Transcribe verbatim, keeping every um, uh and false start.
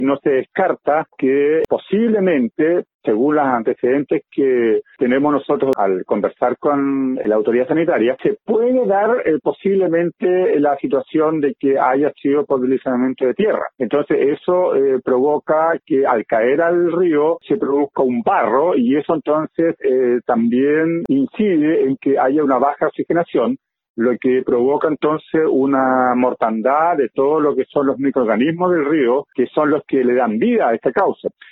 No se descarta que posiblemente, según los antecedentes que tenemos nosotros al conversar con la autoridad sanitaria, se puede dar eh, posiblemente la situación de que haya sido por deslizamiento de tierra. Entonces eso eh, provoca que al caer al río se produzca un barro y eso entonces eh, también incide en que haya una baja oxigenación, lo que provoca entonces una mortandad de todo lo que son los microorganismos del río, que son los que le dan vida a esta causa.